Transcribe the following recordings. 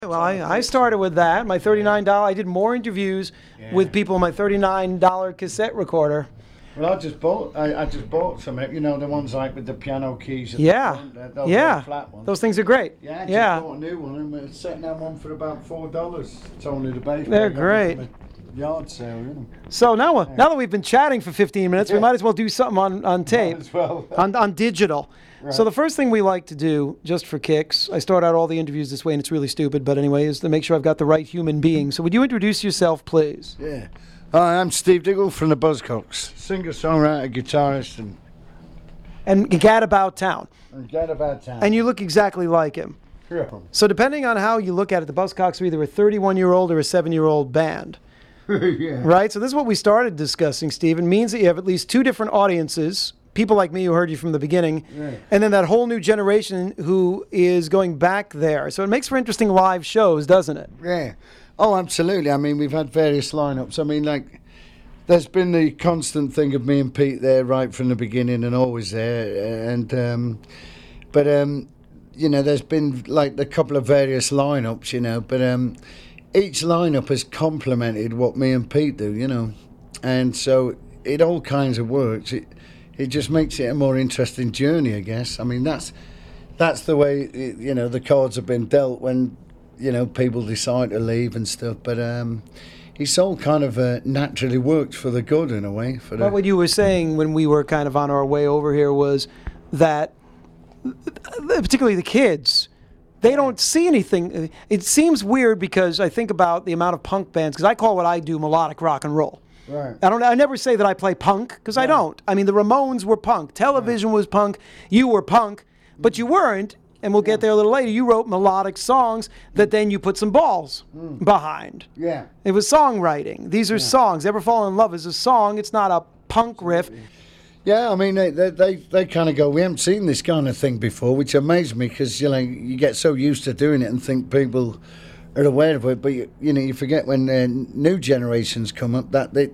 Well, I started with that. My $39. I did more interviews with people on my $39 cassette recorder. Well, I just bought some, the ones like with the piano keys. At Yeah, the front, those flat ones. Those things are great. Yeah, I just bought a new one, and it's setting that one for about $4. It's only the bass. They're great. Yard sale, So now that we've been chatting for 15 minutes, we might as well do something on tape, as well. on digital. Right. So the first thing we like to do, just for kicks, I start out all the interviews this way, and it's really stupid, but anyway, is to make sure I've got the right human being. So would you introduce yourself, please? Yeah. Hi, I'm Steve Diggle from the Buzzcocks. Singer-songwriter, guitarist, And Gad About Town. Get about town. And you look exactly like him. Yeah. So depending on how you look at it, the Buzzcocks are either a 31-year-old or a 7-year-old band. Yeah. Right? So this is what we started discussing, Steve. It means that you have at least two different audiences, people like me who heard you from the beginning, and then that whole new generation who is going back there. So it makes for interesting live shows, doesn't it? Yeah. Oh, absolutely. I mean, we've had various lineups. I mean, there's been the constant thing of me and Pete there right from the beginning and always there. And, there's been like a couple of various lineups, but each lineup has complemented what me and Pete do, and so it all kinds of works. It just makes it a more interesting journey, I guess. I mean, that's the way the cards have been dealt when people decide to leave and stuff. But it's all kind of naturally worked for the good in a way. Well, what you were saying when we were kind of on our way over here was that, particularly the kids, they don't see anything. It seems weird because I think about the amount of punk bands, because I call what I do melodic rock and roll. Right. I never say that I play punk, because I don't. I mean, the Ramones were punk. Television was punk. You were punk. But you weren't, and we'll get there a little later. You wrote melodic songs that then you put some balls behind. Yeah. It was songwriting. These are songs. Ever Fall in Love is a song. It's not a punk riff. Yeah, I mean, they kind of go, we haven't seen this kind of thing before, which amazed me because, you get so used to doing it and think people are aware of it, but, you forget when new generations come up that they,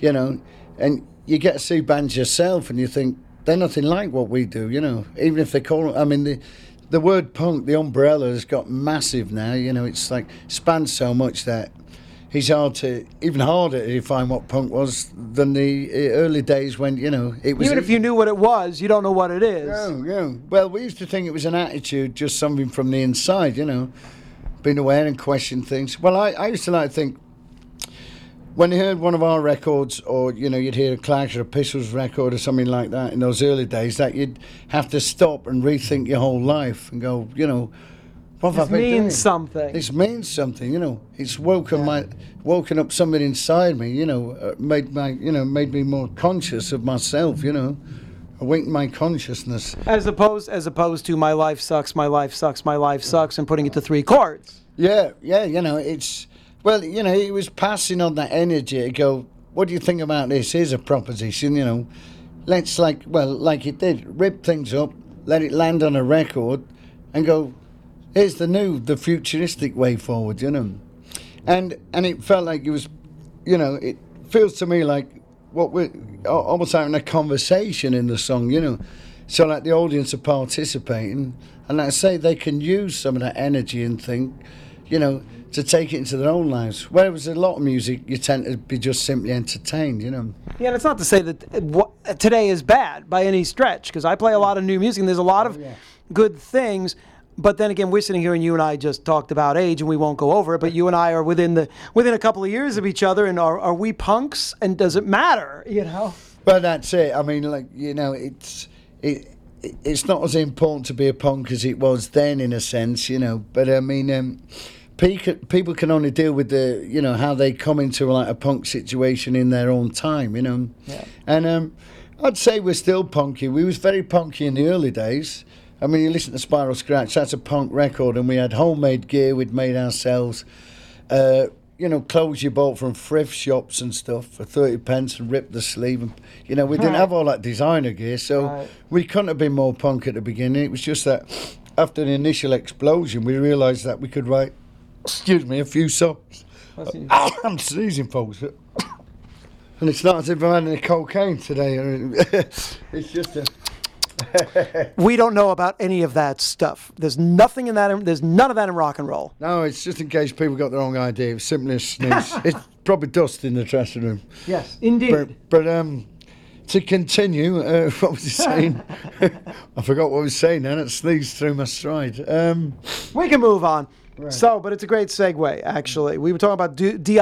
and you get to see bands yourself and you think they're nothing like what we do, even if they call it, I mean, the word punk, the umbrella has got massive now, it's like spans so much that it's even harder to define what punk was than the early days when, it was... Even if you knew what it was, you don't know what it is. Yeah. Well, we used to think it was an attitude, just something from the inside, being aware and question things. Well, I used to like to think, when you heard one of our records, or, you'd hear a Clash or a Pistols record or something like that in those early days, that you'd have to stop and rethink your whole life and go, what have I been doing? Something. This means something, It's woken up something inside me, made me more conscious of myself, awakened my consciousness. As opposed to my life sucks, my life sucks, my life sucks, and putting it to 3 chords. Yeah, it's... Well, it was passing on that energy to go, what do you think about this? Here's a proposition, Let's, like it did, rip things up, let it land on a record, and go, here's the futuristic way forward, And it felt like it was, it feels to me like what we're almost having a conversation in the song, So like the audience are participating, and like I say, they can use some of that energy and think, to take it into their own lives. Whereas a lot of music, you tend to be just simply entertained, Yeah, and it's not to say that today is bad by any stretch, because I play a lot of new music, and there's a lot of good things. But then again, we're sitting here, and you and I just talked about age, and we won't go over it. But you and I are within a couple of years of each other, and are we punks? And does it matter? Well, that's it. I mean, it's not as important to be a punk as it was then, in a sense, But I mean, people can only deal with the, how they come into a punk situation in their own time, Yeah. And I'd say we're still punky. We was very punky in the early days. I mean, you listen to Spiral Scratch, that's a punk record, and we had homemade gear we'd made ourselves. Clothes you bought from thrift shops and stuff for 30 pence and ripped the sleeve. And, we didn't have all that designer gear, so we couldn't have been more punk at the beginning. It was just that after the initial explosion, we realised that we could write, a few songs. I'm sneezing, folks. And it's not as if I'm had any cocaine today. It's just We don't know about any of that stuff. There's nothing in that. There's none of that in rock and roll. No, it's just in case people got the wrong idea. It's simply a sneeze. It's probably dust in the dressing room. Yes, indeed. But to continue, what was he saying? I forgot what I was saying then. It sneezed through my stride. We can move on. Right. So, but it's a great segue, actually. We were talking about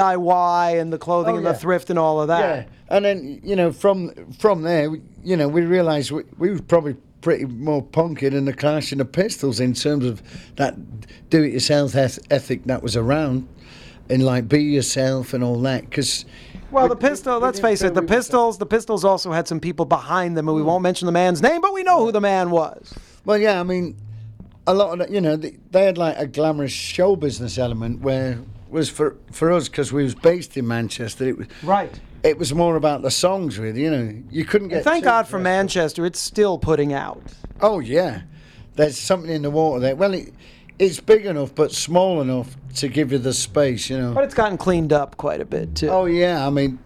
DIY and the clothing and the thrift and all of that. Yeah, and then, from there, we realised we were probably pretty more punky than the Clash and the Pistols in terms of that do-it-yourself ethic that was around, and like be yourself and all that. Because well, let's face it, the Pistols also had some people behind them, and we won't mention the man's name, but we know who the man was. Well, yeah, I mean, a lot of they had like a glamorous show business element where was for us, because we was based in Manchester. It was right. It was more about the songs, really. You couldn't get. And thank God for Manchester, it's still putting out. Oh yeah, there's something in the water there. Well, it's big enough but small enough to give you the space, But it's gotten cleaned up quite a bit too. Oh yeah, I mean,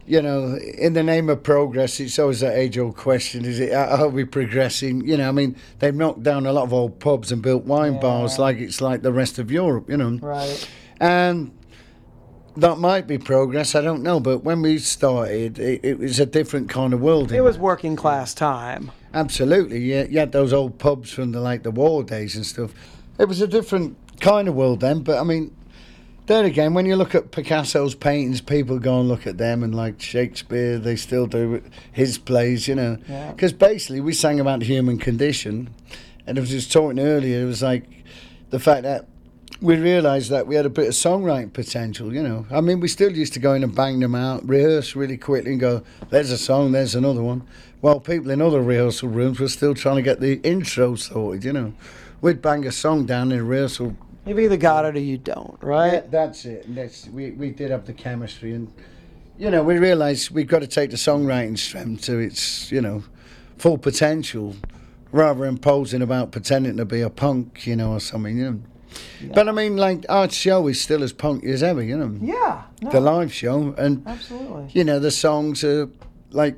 in the name of progress, it's always that age-old question: is it are we progressing? I mean, they've knocked down a lot of old pubs and built wine bars like it's like the rest of Europe, Right. And that might be progress, I don't know. But when we started, it was a different kind of world. It was working class time. Absolutely, yeah. You had those old pubs from the war days and stuff. It was a different kind of world then. But I mean, there again, when you look at Picasso's paintings, people go and look at them, and like Shakespeare, they still do his plays, Because basically, we sang about the human condition, and I was just talking earlier. It was like the fact that we realised that we had a bit of songwriting potential, I mean, we still used to go in and bang them out, rehearse really quickly and go, there's a song, there's another one. While people in other rehearsal rooms were still trying to get the intro sorted, We'd bang a song down in rehearsal. You've either got it or you don't, right? Yeah, that's it. And we did have the chemistry. And, we realised we've got to take the songwriting strength to its, full potential rather than posing about pretending to be a punk, or something, Yeah. But I mean, like, our show is still as punky as ever, Yeah. No. The live show. And, absolutely. The songs are, like,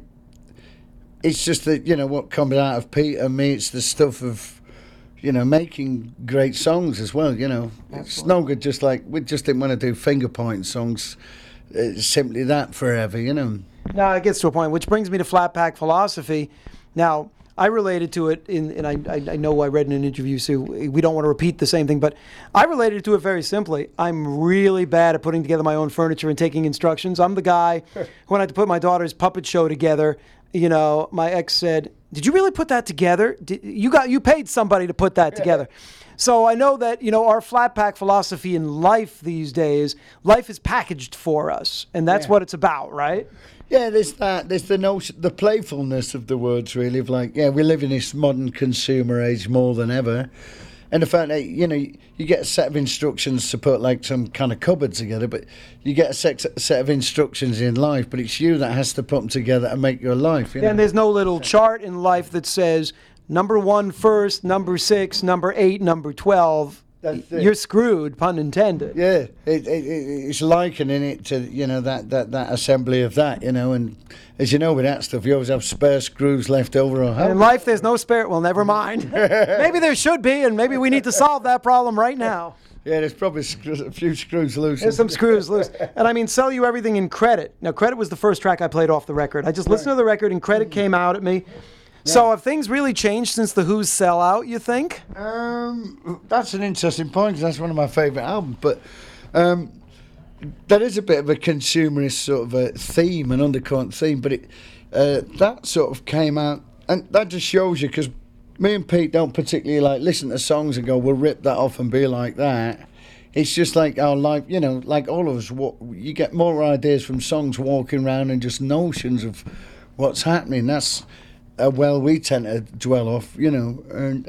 it's just that, what comes out of Pete and me, it's the stuff of, making great songs as well, It's no good just like, we just didn't want to do finger point songs, simply that forever, No, it gets to a point, which brings me to Flat Pack Philosophy. Now, I related to it and I know I read in an interview, so we don't want to repeat the same thing, but I related to it very simply. I'm really bad at putting together my own furniture and taking instructions. I'm the guy when I had to put my daughter's puppet show together. My ex said, "Did you really put that together? You paid somebody to put that together." So I know that, our flat pack philosophy in life these days, life is packaged for us, and that's what it's about, right? Yeah, there's the notion, the playfulness of the words, really, of like, we live in this modern consumer age more than ever. And the fact that, you get a set of instructions to put like some kind of cupboard together, but you get a set of instructions in life, but it's you that has to put them together and make your life. And there's no little chart in life that says, number 1 first, number 6, number 8, number 12. You're screwed, pun intended. Yeah, it's likening it to that assembly of that, and as you know with that stuff, you always have spare screws left over. And in life, there's no spare. Well, never mind. Maybe there should be, and maybe we need to solve that problem right now. Yeah, there's probably a few screws loose. There's some screws loose. And I mean, Sell You Everything in Credit. Now, Credit was the first track I played off the record. I just listened to the record, and Credit came out at me. So have things really changed since the Who's Sell Out, you think? That's an interesting point, because that's one of my favourite albums. But there is a bit of a consumerist sort of a theme, an undercurrent theme. But that sort of came out, and that just shows you, because me and Pete don't particularly like listen to songs and go, we'll rip that off and be like that. It's just like our life, like all of us, you get more ideas from songs walking around and just notions of what's happening. That's we tend to dwell off, and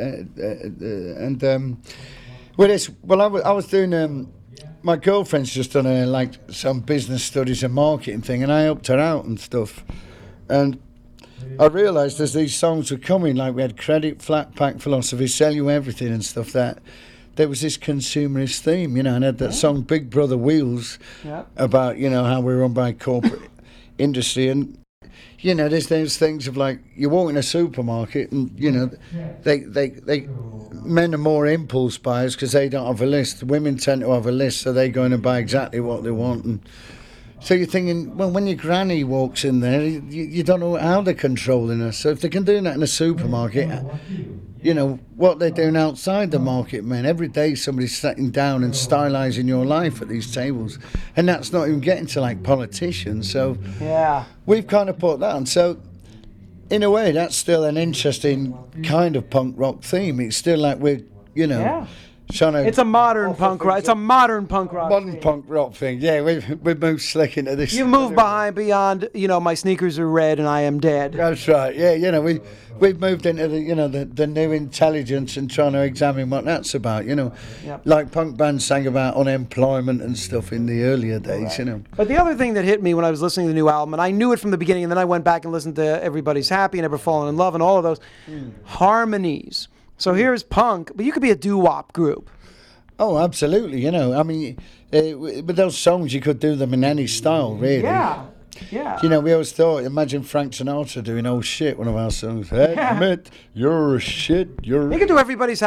with this. Well, I was doing. My girlfriend's just done some business studies and marketing thing, and I helped her out and stuff. And I realised as these songs were coming, like we had Credit, Flat Pack Philosophy, Sell You Everything, and stuff, that there was this consumerist theme, and I had that song Big Brother Wheels about how we're run by corporate industry. And you know, there's those things of like you walk in a supermarket and you know, they men are more impulse buyers because they don't have a list. Women tend to have a list, so they go in and buy exactly what they want. And so you're thinking, well, when your granny walks in there, you don't know how they're controlling her. So if they can do that in a supermarket, you know, what they're doing outside the market, man. Every day somebody's sitting down and stylising your life at these tables. And that's not even getting to, like, politicians. So Yeah. we've kind of put that on. So in a way, that's still an interesting kind of punk rock theme. It's still like we're, you know, Yeah. trying to... It's a modern punk rock. It's a modern punk rock. modern scene. punk rock thing. Yeah, we've moved slick into this. You move beyond, you know, my sneakers are red and I am dead. That's right. Yeah, you know, we've moved into the, you know, the new intelligence and trying to examine what that's about. You know, Yep. like punk bands sang about unemployment and stuff in the earlier days. You know. But the other thing that hit me when I was listening to the new album, and I knew it from the beginning, and then I went back and listened to Everybody's Happy and Never Fallen in Love and all of those harmonies. So here's punk, but you could be a doo-wop group. Oh, absolutely. You know, I mean, with those songs, you could do them in any style, really. Yeah. You know, we always thought, imagine Frank Sinatra doing "Oh Shit," one of our songs. Admit you're a shit. You could do Everybody's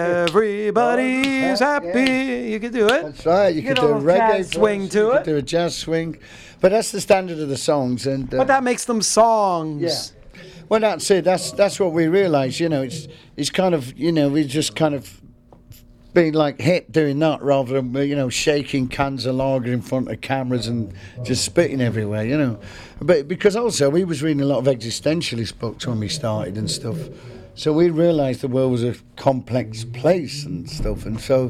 Happy. Yeah. You could do it. That's right. You Get could a do a little reggae jazz swing verse, to you it. could do a jazz swing, but that's the standard of the songs. And But that makes them songs. yeah. Well, that's it. That's what we realise. You know, it's kind of, you know, we just kind of being like hit doing that rather than, you know, shaking cans of lager in front of cameras and just spitting everywhere. You know, but because also we was reading a lot of existentialist books when we started and stuff, so we realised the world was a complex place and stuff, and so.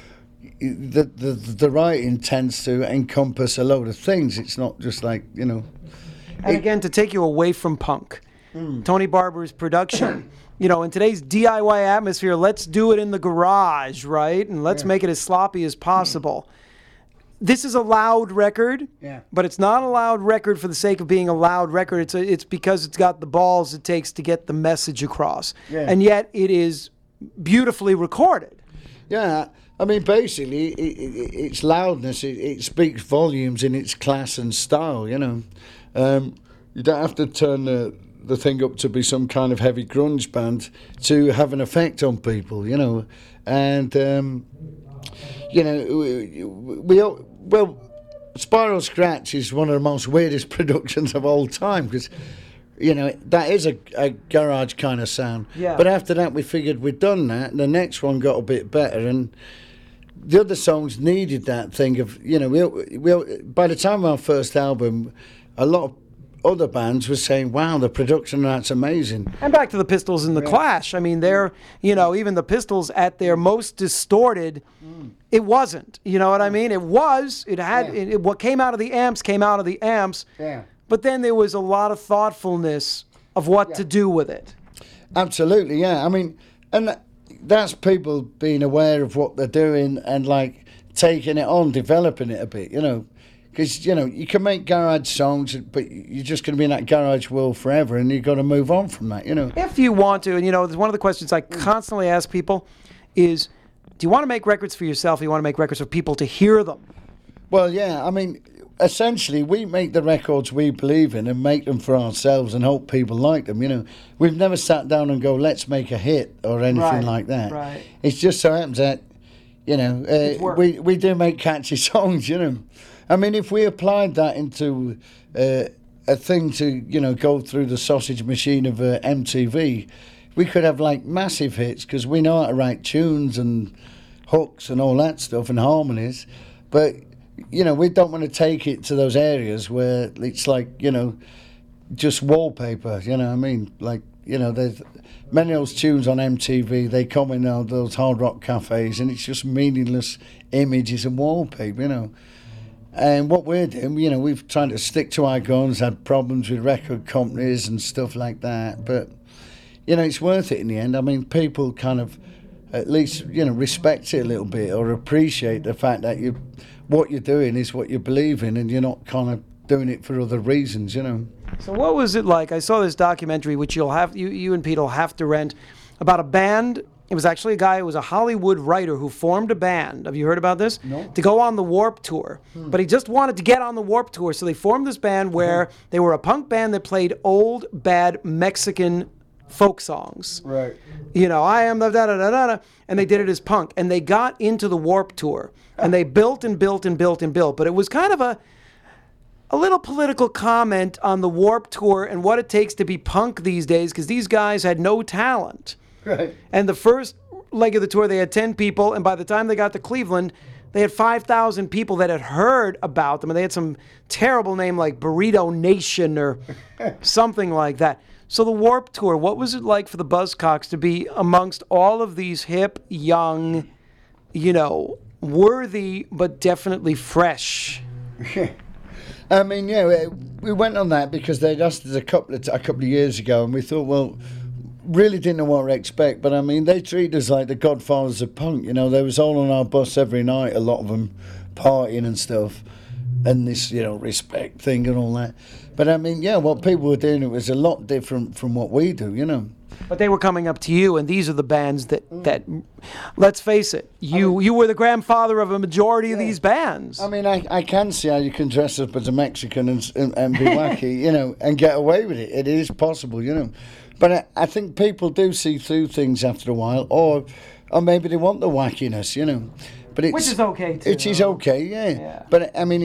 The writing tends to encompass a load of things. It's not just like, you know. And again, to take you away from punk, Tony Barber's production. You know, in today's DIY atmosphere, let's do it in the garage, right? And let's make it as sloppy as possible. This is a loud record, but it's not a loud record for the sake of being a loud record. It's because it's got the balls it takes to get the message across. Yeah. And yet it is beautifully recorded. Yeah, I mean, basically, its loudness, it speaks volumes in its class and style, you know. You don't have to turn the thing up to be some kind of heavy grunge band to have an effect on people, you know. And, you know, well, Spiral Scratch is one of the most weirdest productions of all time because, you know, that is a garage kind of sound. Yeah. But after that, we figured we'd done that, and the next one got a bit better, and the other songs needed that thing of, you know, we by the time of our first album, a lot of other bands were saying, wow, the production, that's amazing. And back to the Pistols and the Clash. I mean, they're, you know, even the Pistols at their most distorted, it wasn't. You know what I mean? It was. It had, what came out of the amps came out of the amps. Yeah. But then there was a lot of thoughtfulness of what to do with it. Absolutely, yeah. I mean, and that's people being aware of what they're doing and, like, taking it on, developing it a bit, you know. Because, you know, you can make garage songs, but you're just going to be in that garage world forever, and you've got to move on from that, you know. If you want to, and, you know, one of the questions I constantly ask people is, do you want to make records for yourself, or you want to make records for people to hear them? Well, yeah, I mean, essentially, we make the records we believe in and make them for ourselves and hope people like them, you know. We've never sat down and go, let's make a hit or anything like that. Right. It's just so happens that, you know, we do make catchy songs, you know. I mean, if we applied that into a thing to, you know, go through the sausage machine of MTV, we could have, like, massive hits because we know how to write tunes and hooks and all that stuff and harmonies. But, you know, we don't want to take it to those areas where it's like, you know, just wallpaper, you know what I mean? Like, you know, there's many of those tunes on MTV, they come in those hard rock cafes and it's just meaningless images and wallpaper, you know. And what we're doing, you know, we've tried to stick to our guns, had problems with record companies and stuff like that. But, you know, it's worth it in the end. I mean, people kind of at least, you know, respect it a little bit or appreciate the fact that what you're doing is what you believe in and you're not kind of doing it for other reasons, you know. So what was it like? I saw this documentary, which you and Pete will have to rent, about a band It was actually a guy who was a Hollywood writer who formed a band. Have you heard about this? No. To go on the Warped Tour. But he just wanted to get on the Warped Tour, so they formed this band where they were a punk band that played old, bad Mexican folk songs. Right. You know, I am the da-da-da-da-da, and they did it as punk. And they got into the Warped Tour, and they built and built and built and built. But it was kind of a little political comment on the Warped Tour and what it takes to be punk these days, because these guys had no talent. Right. And the first leg of the tour, they had 10 people, and by the time they got to Cleveland, they had 5,000 people that had heard about them, and they had some terrible name like Burrito Nation or something like that. So the Warped Tour, what was it like for the Buzzcocks to be amongst all of these hip, young, you know, worthy, but definitely fresh? I mean, yeah, we went on that because they'd asked us a couple of years ago, and we thought, well, really didn't know what to expect. But I mean, they treated us like the godfathers of punk. You know, they was all on our bus every night, a lot of them partying and stuff, and this, you know, respect thing and all that. But I mean, yeah, what people were doing, it was a lot different from what we do, you know. But they were coming up to you, and these are the bands that let's face it, you were the grandfather of a majority of these bands. I mean, I can see how you can dress up as a Mexican and be wacky, you know, and get away with it. It is possible, you know. But I think people do see through things after a while, or maybe they want the wackiness, you know. But Which is okay, too. It is okay, yeah. But, I mean,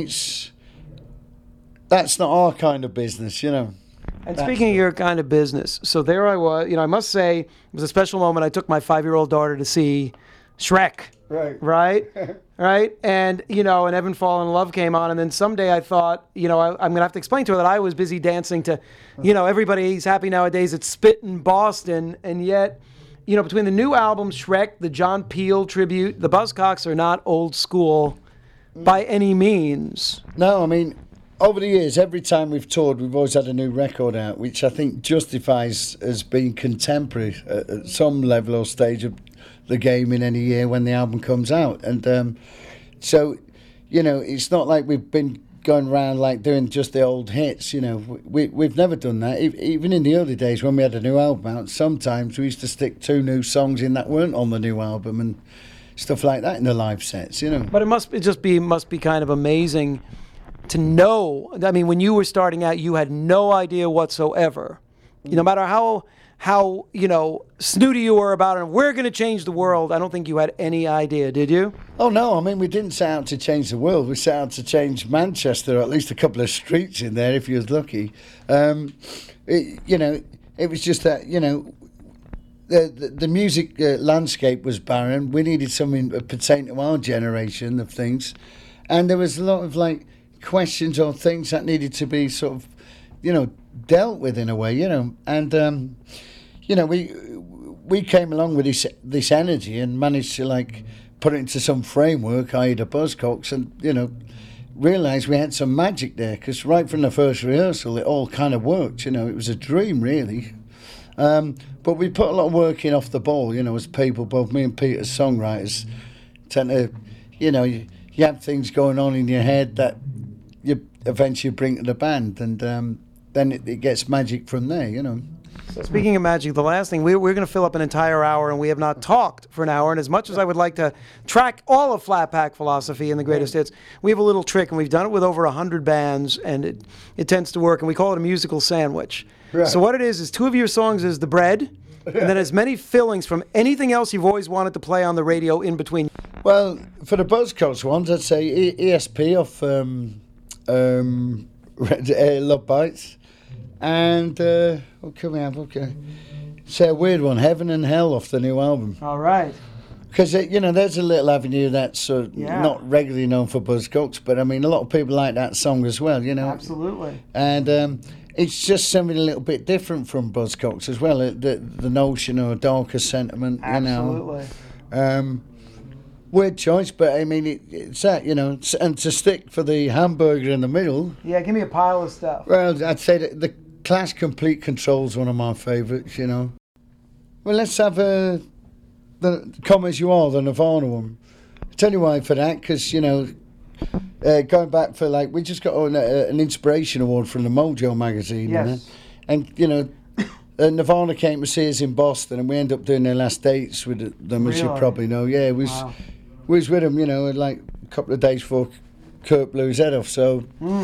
that's not our kind of business, you know. And speaking of your kind of business, so there I was, you know, I must say, it was a special moment. I took my 5-year-old daughter to see Shrek. Right? Right? And, you know, and Evan Fall in Love came on, and then someday I thought, you know, I'm going to have to explain to her that I was busy dancing to, you know, everybody's happy nowadays, it's Spit in Boston, and yet, you know, between the new album, Shrek, the John Peel tribute, the Buzzcocks are not old school by any means. No, I mean, over the years, every time we've toured, we've always had a new record out, which I think justifies as being contemporary at some level or stage of the game in any year when the album comes out. And so, you know, it's not like we've been going around like doing just the old hits, you know. We've never done that. Even in the early days when we had a new album out, sometimes we used to stick 2 new songs in that weren't on the new album and stuff like that in the live sets, you know. But it must be kind of amazing to know. I mean, when you were starting out, you had no idea whatsoever. No matter how you know, snooty you were about it, we're going to change the world, I don't think you had any idea, did you? Oh, no, I mean, we didn't set out to change the world. We set out to change Manchester, or at least a couple of streets in there, if you was lucky. You know, it was just that, you know, the music landscape was barren. We needed something pertaining to our generation of things. And there was a lot of, like, questions or things that needed to be sort of, you know, dealt with in a way, you know. And, you know, we came along with this energy and managed to, like, put it into some framework, i.e. the Buzzcocks, and, you know, realised we had some magic there, because right from the first rehearsal, it all kind of worked, you know. It was a dream, really. But we put a lot of work in off the ball, you know, as people, both me and Pete as songwriters, tend to, you know, you have things going on in your head that you eventually bring to the band, and then it gets magic from there, you know. So speaking of magic, the last thing, we're going to fill up an entire hour, and we have not talked for an hour. And as much as I would like to track all of Flat Pack Philosophy and the greatest hits, we have a little trick, and we've done it with over 100 bands, and it tends to work, and we call it a musical sandwich. Right. So what it is 2 of your songs is the bread, and then as many fillings from anything else you've always wanted to play on the radio in between. Well, for the Buzzcocks ones, I'd say ESP off Love Bites. And what can we have? Okay, say a weird one, Heaven and Hell off the new album. All right. Because you know, there's a little avenue that's not regularly known for Buzzcocks, but I mean, a lot of people like that song as well. You know. Absolutely. And it's just something a little bit different from Buzzcocks as well. The notion of a darker sentiment. Absolutely. You know. Weird choice, but I mean, it's that, you know, and to stick for the hamburger in the middle. Yeah, give me a pile of stuff. Well, I'd say that the Clash Complete Control's one of my favourites, you know. Well, let's have the Come As You Are, the Nirvana one. I'll tell you why for that, because, you know, going back for, like, we just got an inspiration award from the Mojo magazine. Yes. You know? And, you know, Nirvana came to see us in Boston, and we ended up doing their last dates with them, as you Really? probably know. Yeah, it was. Wow. We was with them, you know, like a couple of days before Kurt blew his head off. So,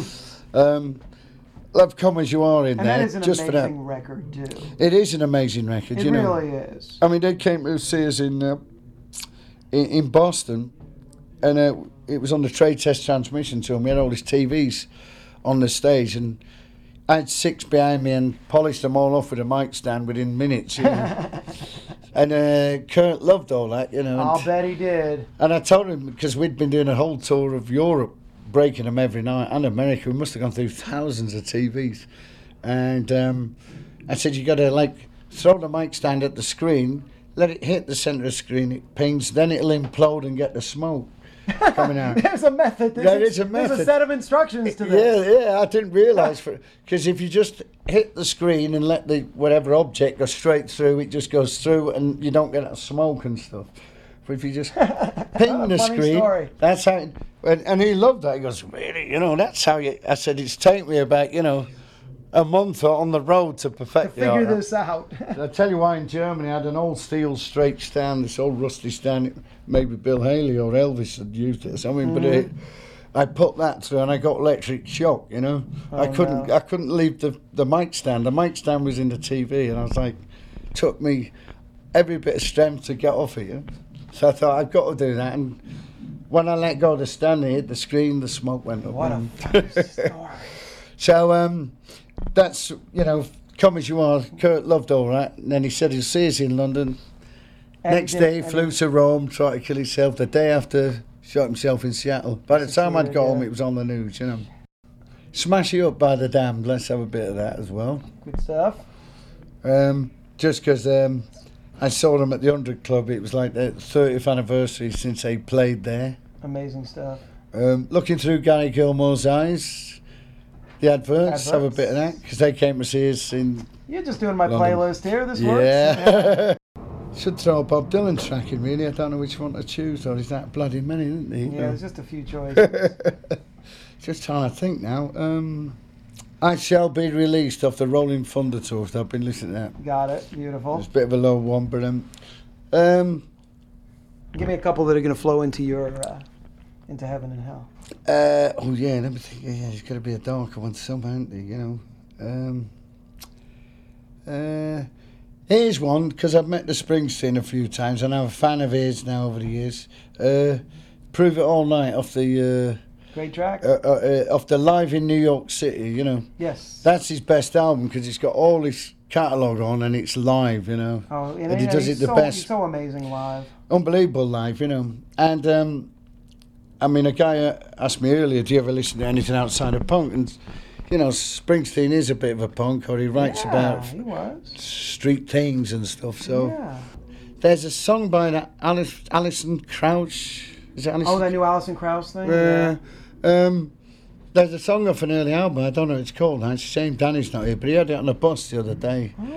love "Come As You Are" in And there that is an just for that. amazing record too. It is an amazing record, It you know. really is. I mean, they came to see us in Boston, and it was on the trade test transmission tour. And we had all these TVs on the stage, and I had 6 behind me and polished them all off with a mic stand within minutes. You know. And Kurt loved all that, you know. I'll bet he did. And I told him, because we'd been doing a whole tour of Europe, breaking them every night, and America. We must have gone through thousands of TVs. And I said, you got to, like, throw the mic stand at the screen, let it hit the centre of the screen, it pings, then it'll implode and get the smoke coming out. There's a method. There is a There's a method. set of instructions to this. Yeah, I didn't realise, because if you just hit the screen and let the whatever object go straight through, it just goes through and you don't get that smoke and stuff. But if you just ping the Funny screen, story. that's how. And he loved that. He goes, really, you know, that's how you. I said, it's taken me about, you know, a month on the road to perfect the Figure art. this out. I'll tell you why. In Germany, I had an old steel straight stand, this old rusty stand. Maybe Bill Haley or Elvis had used it or something, but I put that through and I got electric shock. You know, I couldn't leave the mic stand. The mic stand was in the TV, and I was like, took me every bit of strength to get off it. You know? So I thought I've got to do that. And when I let go of the stand, it hit the screen, the smoke went up. What a funny story. So that's, you know, "Come As You Are." Kurt loved all that, and then he said he'll see us in London. Next day, he flew to Rome, tried to kill himself. The day after, shot himself in Seattle. By the time I'd got home, it was on the news, you know. "Smash You Up" by The Damned. Let's have a bit of that as well. Good stuff. Just because I saw them at the 100 Club. It was like their 30th anniversary since they played there. Amazing stuff. Looking Through Gary Gilmore's Eyes. The adverts, have a bit of that, because they came to see us in You're just doing my London. playlist here. This works. Yeah. Should throw a Bob Dylan track in, really. I don't know which one to choose, or is that bloody many, isn't there? Yeah, there's just a few choices. Just trying to think now. I Shall Be Released off the Rolling Thunder tour. I've been listening to that. Got it. Beautiful. It's a bit of a low one, but Give me a couple that are going to flow into your into heaven and hell. oh yeah, let me think. Yeah, there's got to be a darker one somehow, isn't there, you know. Here's one, because I've met the Springsteen a few times, and I'm a fan of his now over the years. Prove It All Night off the Great track. off the Live in New York City, you know. Yes. That's his best album, because it's got all his catalogue on and it's live, you know. Oh, and he does it the so, best. He's so amazing live. Unbelievable live, you know. And I mean, a guy asked me earlier, do you ever listen to anything outside of punk? And you know, Springsteen is a bit of a punk, or he writes about he was. street things and stuff. So Yeah. there's a song by that Alison Krauss. Is it Alison? Oh, that new Alison Krauss thing? Yeah. There's a song off an early album. I don't know what it's called now. It's a shame Danny's not here, but he had it on a bus the other day. Oh,